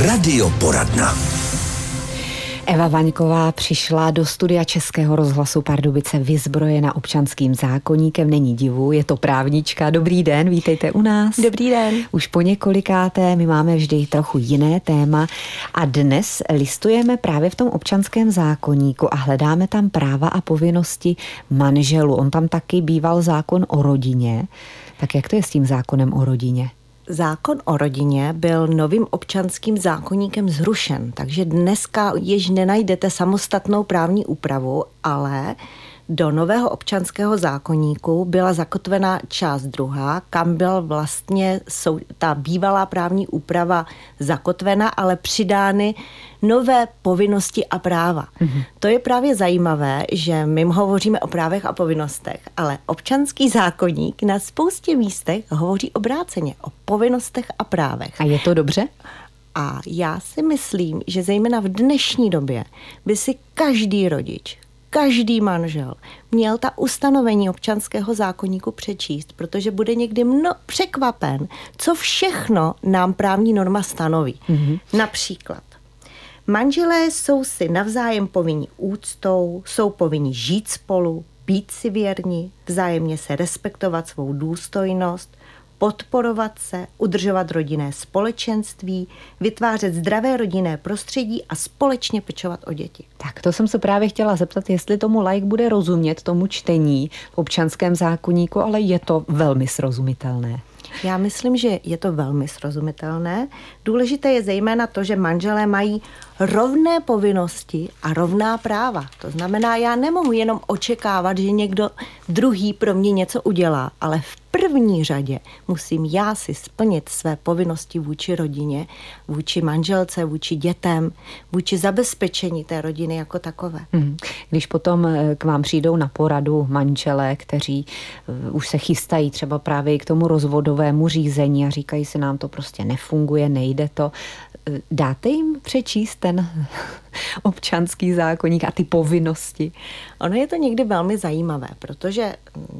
Radioporadna. Eva Vaňková přišla do studia Českého rozhlasu Pardubice vyzbrojena občanským zákoníkem. Není divu, je to právnička. Dobrý den, vítejte u nás. Dobrý den. Už po několikáté, my máme vždy trochu jiné téma a dnes listujeme právě v tom občanském zákoníku a hledáme tam práva a povinnosti manželů. On tam taky býval zákon o rodině. Tak jak to je s tím zákonem o rodině? Zákon o rodině byl novým občanským zákoníkem zrušen, takže dneska již nenajdete samostatnou právní úpravu, ale do nového občanského zákoníku byla zakotvena část druhá, kam byl vlastně ta bývalá právní úprava zakotvena, ale přidány nové povinnosti a práva. To je právě zajímavé, že my hovoříme o právech a povinnostech, ale občanský zákoník na spoustě místech hovoří obráceně o povinnostech a právech. A je to dobře? A já si myslím, že zejména v dnešní době by si každý rodič, každý manžel měl ta ustanovení občanského zákoníku přečíst, protože bude někdy překvapen, co všechno nám právní norma stanoví. Například, manželé jsou si navzájem povinni úctou, jsou povinni žít spolu, být si věrni, vzájemně se respektovat svou důstojnost, podporovat se, udržovat rodinné společenství, vytvářet zdravé rodinné prostředí a společně pečovat o děti. Tak to jsem se právě chtěla zeptat, jestli tomu laik bude rozumět, tomu čtení v občanském zákoníku, ale je to velmi srozumitelné. Já myslím, že je to velmi srozumitelné. Důležité je zejména to, že manželé mají rovné povinnosti a rovná práva. To znamená, já nemohu jenom očekávat, že někdo druhý pro mě něco udělá, ale v první řadě musím já si splnit své povinnosti vůči rodině, vůči manželce, vůči dětem, vůči zabezpečení té rodiny jako takové. Když potom k vám přijdou na poradu manželé, kteří už se chystají třeba právě k tomu rozvodovému řízení a říkají si, nám to prostě nefunguje, nejde to, dáte jim přečíst ten občanský zákoník a ty povinnosti? Ono je to někdy velmi zajímavé, protože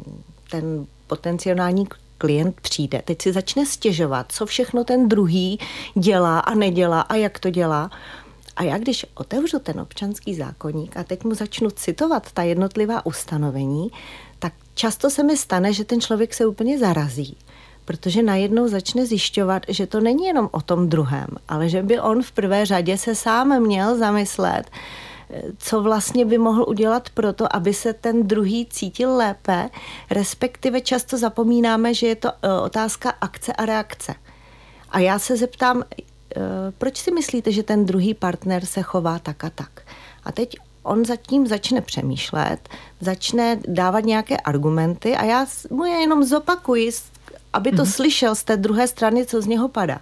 ten potenciální klient přijde, teď si začne stěžovat, co všechno ten druhý dělá a nedělá a jak to dělá. A já když otevřu ten občanský zákoník a teď mu začnu citovat ta jednotlivá ustanovení, tak často se mi stane, že ten člověk se úplně zarazí, protože najednou začne zjišťovat, že to není jenom o tom druhém, ale že by on v prvé řadě se sám měl zamyslet, co vlastně by mohl udělat pro to, aby se ten druhý cítil lépe, respektive často zapomínáme, že je to otázka akce a reakce. A já se zeptám, proč si myslíte, že ten druhý partner se chová tak a tak? A teď on zatím začne přemýšlet, začne dávat nějaké argumenty a já mu je jenom zopakuji, aby to slyšel z té druhé strany, co z něho padá.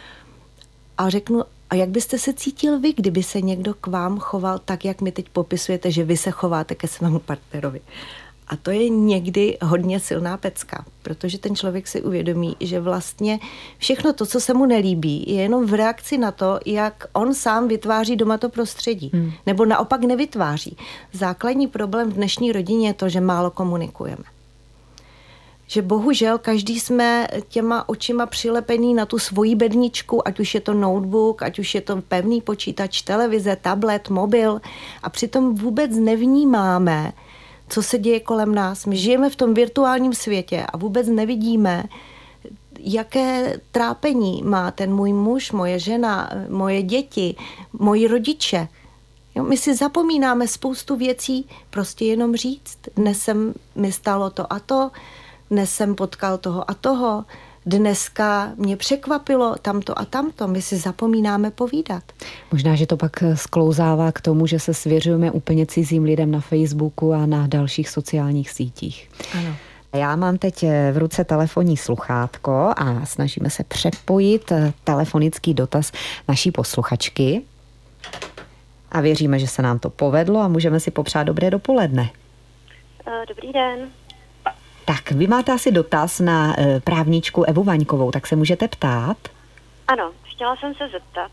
A řeknu, a jak byste se cítil vy, kdyby se někdo k vám choval tak, jak mi teď popisujete, že vy se chováte ke svému partnerovi? A to je někdy hodně silná pecka, protože ten člověk si uvědomí, že vlastně všechno to, co se mu nelíbí, je jenom v reakci na to, jak on sám vytváří doma to prostředí. Nebo naopak nevytváří. Základní problém v dnešní rodině je to, že málo komunikujeme. Že bohužel každý jsme těma očima přilepený na tu svoji bedničku, ať už je to notebook, ať už je to pevný počítač, televize, tablet, mobil a přitom vůbec nevnímáme, co se děje kolem nás. My žijeme v tom virtuálním světě a vůbec nevidíme, jaké trápení má ten můj muž, moje žena, moje děti, moji rodiče. Jo, my si zapomínáme spoustu věcí prostě jenom říct. Dnes mi stalo to a to, dnes jsem potkal toho a toho, dneska mě překvapilo tamto a tamto. My si zapomínáme povídat. Možná, že to pak sklouzává k tomu, že se svěřujeme úplně cizím lidem na Facebooku a na dalších sociálních sítích. Ano. Já mám teď v ruce telefonní sluchátko a snažíme se přepojit telefonický dotaz naší posluchačky. A věříme, že se nám to povedlo a můžeme si popřát dobré dopoledne. Dobrý den. Tak, vy máte asi dotaz na právničku Evu Vaňkovou, tak se můžete ptát? Ano, chtěla jsem se zeptat.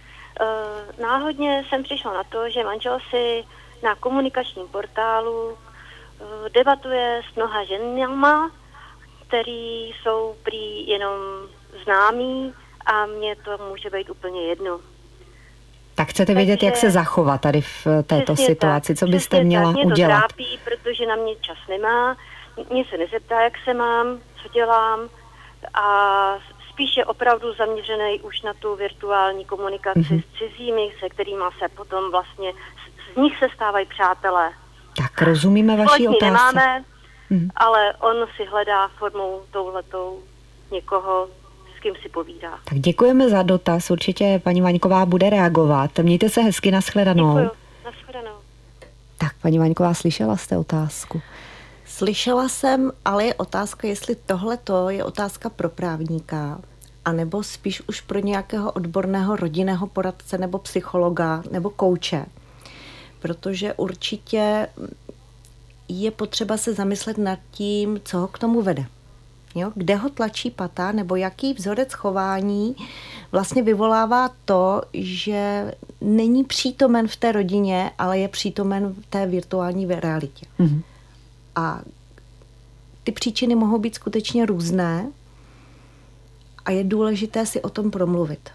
Náhodně jsem přišla na to, že manžel si na komunikačním portálu debatuje s mnoha ženama, který jsou prý jenom známí a mně to může být úplně jedno. chcete vědět, jak se zachovat tady v této situaci, co byste měla mě udělat. Mě to trápí, protože na mě čas nemá, mě se nezeptá, jak se mám, co dělám a spíš je opravdu zaměřený už na tu virtuální komunikaci s cizími, se kterými se potom vlastně, z nich se stávají přátelé. Tak rozumíme vaší otázce. Nemáme, ale on si hledá formou touhletou někoho, s kým si povídá. Tak děkujeme za dotaz, určitě paní Vaňková bude reagovat. Mějte se hezky, nashledanou. Děkuju, nashledanou. Tak paní Vaňková, slyšela jste otázku? Slyšela jsem, ale je otázka, jestli tohleto je otázka pro právníka, anebo spíš už pro nějakého odborného rodinného poradce nebo psychologa nebo kouče. Protože určitě je potřeba se zamyslet nad tím, co ho k tomu vede. Jo? Kde ho tlačí pata, nebo jaký vzorec chování vlastně vyvolává to, že není přítomen v té rodině, ale je přítomen v té virtuální realitě. A ty příčiny mohou být skutečně různé a je důležité si o tom promluvit.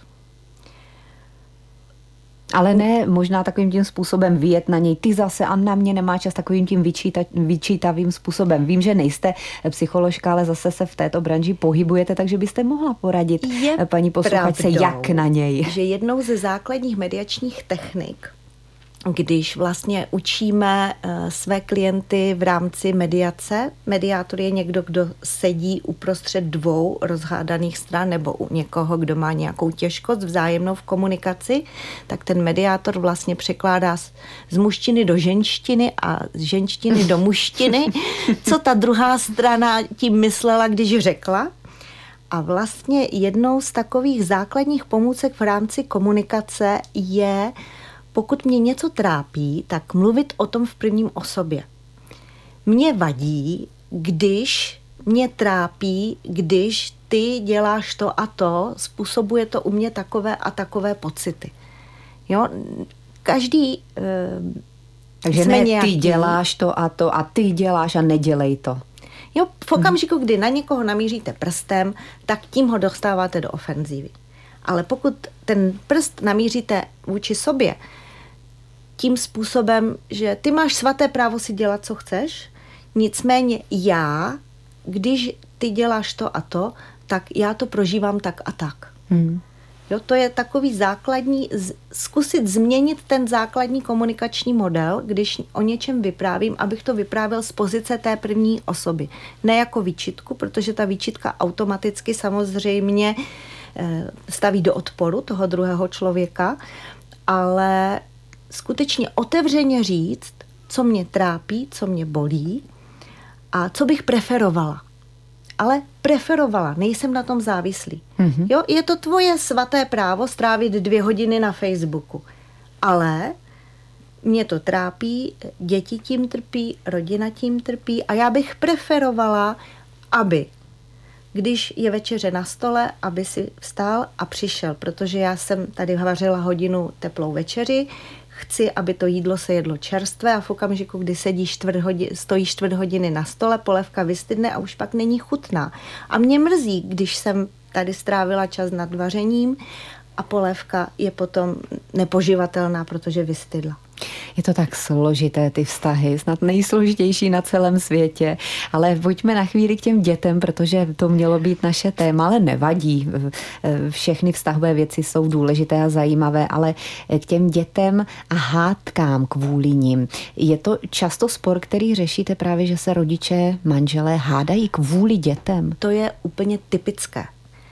Ale ne možná takovým tím způsobem vyjet na něj, ty zase a na mě nemá čas, takovým tím vyčítavým způsobem. Vím, že nejste psycholožka, ale zase se v této branži pohybujete, takže byste mohla poradit paní posluchačce, jak na něj. Že jednou ze základních mediačních technik, když vlastně učíme své klienty v rámci mediace, mediátor je někdo, kdo sedí uprostřed dvou rozhádaných stran nebo u někoho, kdo má nějakou těžkost vzájemnou v komunikaci, tak ten mediátor vlastně překládá z mužštiny do ženštiny a z ženštiny do mužštiny, co ta druhá strana tím myslela, když řekla. A vlastně jednou z takových základních pomůcek v rámci komunikace je, pokud mě něco trápí, tak mluvit o tom v prvním osobě. Mně vadí, když mě trápí, když ty děláš to a to, způsobuje to u mě takové a takové pocity. Jo? Každý takže ne ty děláš to a ty děláš a nedělej to. Jo, v okamžiku, kdy na někoho namíříte prstem, tak tím ho dostáváte do ofenzívy. Ale pokud ten prst namíříte vůči sobě tím způsobem, že ty máš svaté právo si dělat, co chceš, nicméně já, když ty děláš to a to, tak já to prožívám tak a tak. Jo, to je takový základní, zkusit změnit ten základní komunikační model, když o něčem vyprávím, abych to vyprávěl z pozice té první osoby. Ne jako výčitku, protože ta výčitka automaticky samozřejmě staví do odporu toho druhého člověka, ale skutečně otevřeně říct, co mě trápí, co mě bolí a co bych preferovala. Ale preferovala, nejsem na tom závislý. Jo, je to tvoje svaté právo strávit 2 hodiny na Facebooku. Ale mě to trápí, děti tím trpí, rodina tím trpí a já bych preferovala, aby, když je večeře na stole, aby si vstál a přišel, protože já jsem tady vařila hodinu teplou večeři, chci, aby to jídlo se jedlo čerstvé a v okamžiku, kdy stojí 4 hodiny na stole, polévka vystydne a už pak není chutná. A mě mrzí, když jsem tady strávila čas nad vařením a polévka je potom nepoživatelná, protože vystydla. Je to tak složité, ty vztahy, snad nejsložitější na celém světě, ale pojďme na chvíli k těm dětem, protože to mělo být naše téma, ale nevadí. Všechny vztahové věci jsou důležité a zajímavé, ale k těm dětem a hádkám kvůli nim. Je to často spor, který řešíte právě, že se rodiče, manželé hádají kvůli dětem? To je úplně typické.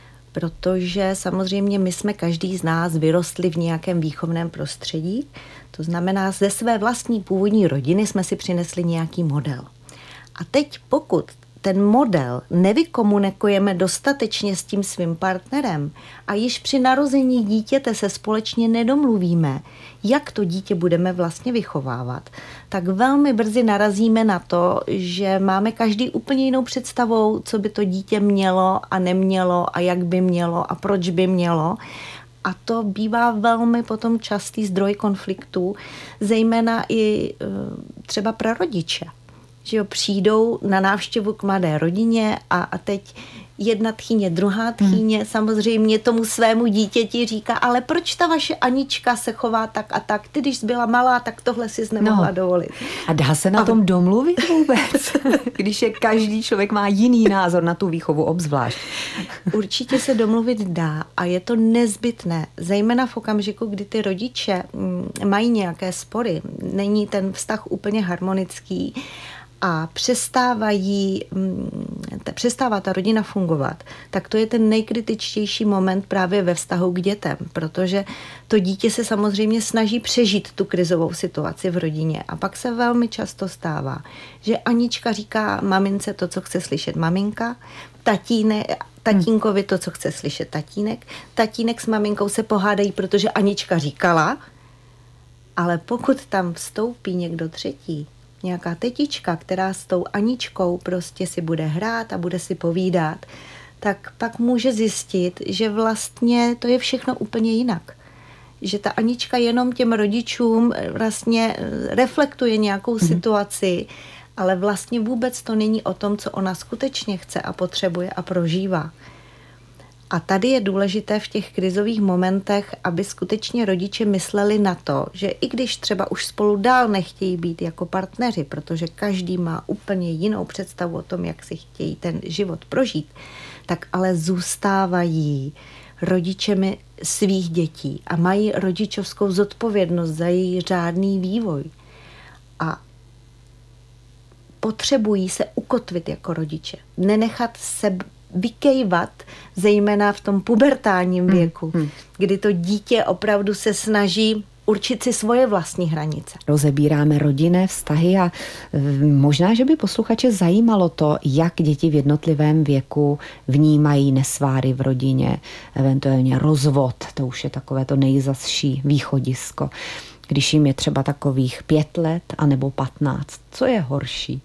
Protože samozřejmě my jsme každý z nás vyrostli v nějakém výchovném prostředí, to znamená, ze své vlastní původní rodiny jsme si přinesli nějaký model. A teď pokud ten model nevykomunikujeme dostatečně s tím svým partnerem a již při narození dítěte se společně nedomluvíme, jak to dítě budeme vlastně vychovávat, tak velmi brzy narazíme na to, že máme každý úplně jinou představou, co by to dítě mělo a nemělo a jak by mělo a proč by mělo. A to bývá velmi potom častý zdroj konfliktů, zejména i třeba prarodiče. Že jo, přijdou na návštěvu k mladé rodině a teď jedna tchýně, druhá tchýně, samozřejmě tomu svému dítěti říká, ale proč ta vaše Anička se chová tak a tak, ty když byla malá, tak tohle si nemohla dovolit. A dá se na tom domluvit vůbec, když je každý člověk má jiný názor na tu výchovu obzvlášť? Určitě se domluvit dá a je to nezbytné, zejména v okamžiku, kdy ty rodiče mají nějaké spory, není ten vztah úplně harmonický a přestává ta rodina fungovat, tak to je ten nejkritičtější moment právě ve vztahu k dětem, protože to dítě se samozřejmě snaží přežít tu krizovou situaci v rodině a pak se velmi často stává, že Anička říká mamince to, co chce slyšet maminka, tatínkovi to, co chce slyšet tatínek s maminkou se pohádají, protože Anička říkala, ale pokud tam vstoupí někdo třetí, nějaká tetička, která s tou Aničkou prostě si bude hrát a bude si povídat, tak pak může zjistit, že vlastně to je všechno úplně jinak. Že ta Anička jenom těm rodičům vlastně reflektuje nějakou situaci, ale vlastně vůbec to není o tom, co ona skutečně chce a potřebuje a prožívá. A tady je důležité v těch krizových momentech, aby skutečně rodiče mysleli na to, že i když třeba už spolu dál nechtějí být jako partneři, protože každý má úplně jinou představu o tom, jak si chtějí ten život prožít, tak ale zůstávají rodičemi svých dětí a mají rodičovskou zodpovědnost za jejich řádný vývoj. A potřebují se ukotvit jako rodiče, nenechat se vykejvat, zejména v tom pubertálním věku, kdy to dítě opravdu se snaží určit si svoje vlastní hranice. Rozebíráme rodinné vztahy a možná, že by posluchače zajímalo to, jak děti v jednotlivém věku vnímají nesváry v rodině, eventuálně rozvod, to už je takové to nejzazší východisko. Když jim je třeba takových 5 let anebo 15, co je horší?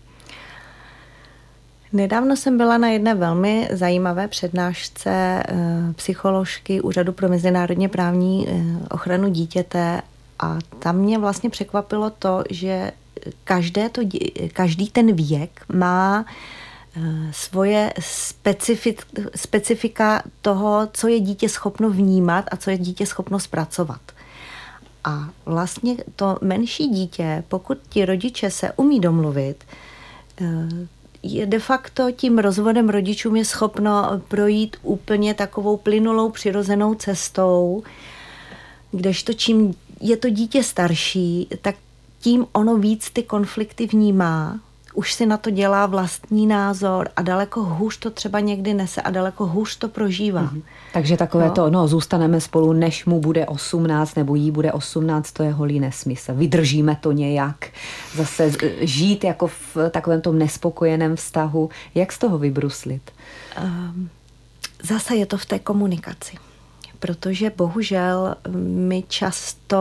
Nedávno jsem byla na jedné velmi zajímavé přednášce psycholožky Úřadu pro mezinárodně právní ochranu dítěte a tam mě vlastně překvapilo to, že každý ten věk má svoje specifika toho, co je dítě schopno vnímat a co je dítě schopno zpracovat. A vlastně to menší dítě, pokud ti rodiče se umí domluvit, je de facto tím rozvodem rodičům je schopno projít úplně takovou plynulou přirozenou cestou, kdežto čím je to dítě starší, tak tím ono víc ty konflikty vnímá, už si na to dělá vlastní názor a daleko hůř to třeba někdy nese a daleko hůř to prožívá. Takže takové zůstaneme spolu, než mu bude 18 nebo jí bude 18, to je holý nesmysl. Vydržíme to nějak. Zase žít jako v takovém tom nespokojeném vztahu. Jak z toho vybruslit? Zase je to v té komunikaci. Protože bohužel my často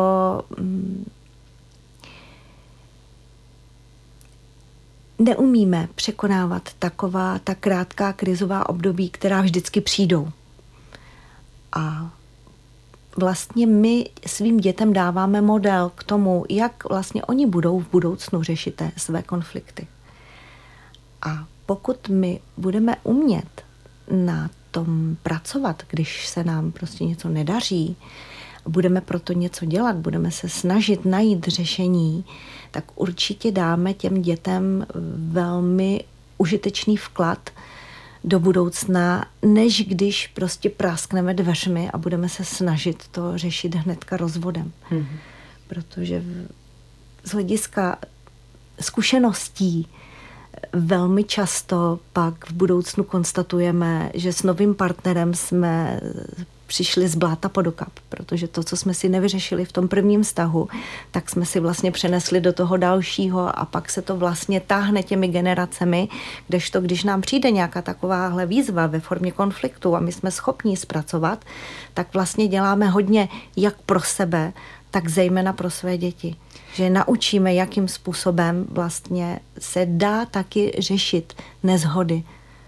neumíme překonávat taková ta krátká krizová období, která vždycky přijdou. A vlastně my svým dětem dáváme model k tomu, jak vlastně oni budou v budoucnu řešit své konflikty. A pokud my budeme umět na tom pracovat, když se nám prostě něco nedaří, budeme proto něco dělat, budeme se snažit najít řešení, tak určitě dáme těm dětem velmi užitečný vklad do budoucna, než když prostě práskneme dveřmi a budeme se snažit to řešit hnedka rozvodem. Protože z hlediska zkušeností velmi často pak v budoucnu konstatujeme, že s novým partnerem jsme přišli z bláta pod okap, protože to, co jsme si nevyřešili v tom prvním vztahu, tak jsme si vlastně přenesli do toho dalšího a pak se to vlastně táhne těmi generacemi, kdežto když nám přijde nějaká takováhle výzva ve formě konfliktu a my jsme schopni zpracovat, tak vlastně děláme hodně jak pro sebe, tak zejména pro své děti. Že naučíme, jakým způsobem vlastně se dá taky řešit neshody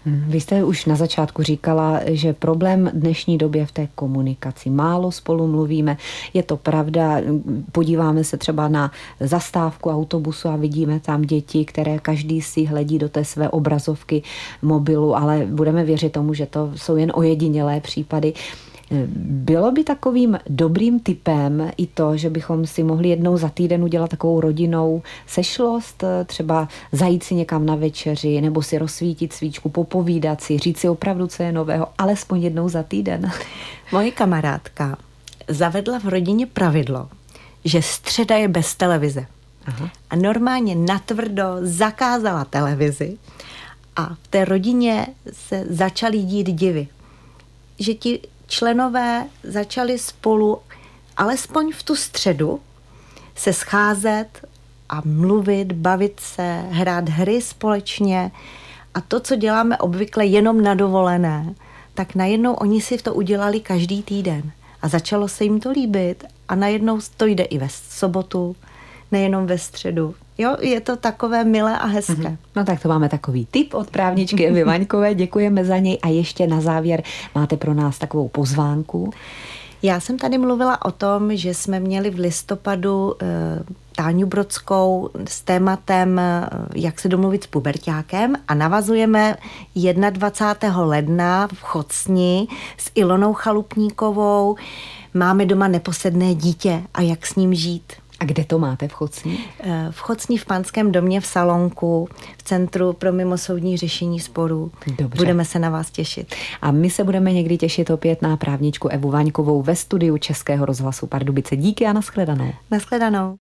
Vy jste už na začátku říkala, že problém dnešní době v té komunikaci. Málo spolu mluvíme, je to pravda. Podíváme se třeba na zastávku autobusu a vidíme tam děti, které každý si hledí do té své obrazovky mobilu, ale budeme věřit tomu, že to jsou jen ojedinělé případy. Bylo by takovým dobrým tipem i to, že bychom si mohli jednou za týden udělat takovou rodinnou sešlost, třeba zajít si někam na večeři, nebo si rozsvítit svíčku, popovídat si, říct si opravdu, co je nového, alespoň jednou za týden. Moje kamarádka zavedla v rodině pravidlo, že středa je bez televize. Aha. A normálně natvrdo zakázala televizi a v té rodině se začaly dít divy. Že ti členové začali spolu alespoň v tu středu se scházet a mluvit, bavit se, hrát hry společně a to, co děláme obvykle jenom na dovolené, tak najednou oni si to udělali každý týden a začalo se jim to líbit a najednou to jde i ve sobotu, nejenom ve středu. Jo, je to takové milé a hezké. No tak to máme takový tip od právničky Evy Vaňkové, děkujeme za něj a ještě na závěr máte pro nás takovou pozvánku. Já jsem tady mluvila o tom, že jsme měli v listopadu Táňu Brodskou s tématem jak se domluvit s puberťákem a navazujeme 21. ledna v Chocni s Ilonou Chalupníkovou. Máme doma neposedné dítě a jak s ním žít. A kde to máte v Chocni? V Chocni v Panském domě v Salonku, v Centru pro mimosoudní řešení sporů. Dobře. Budeme se na vás těšit. A my se budeme někdy těšit opět na právničku Evu Vaňkovou ve studiu Českého rozhlasu Pardubice. Díky a nashledanou. Nashledanou.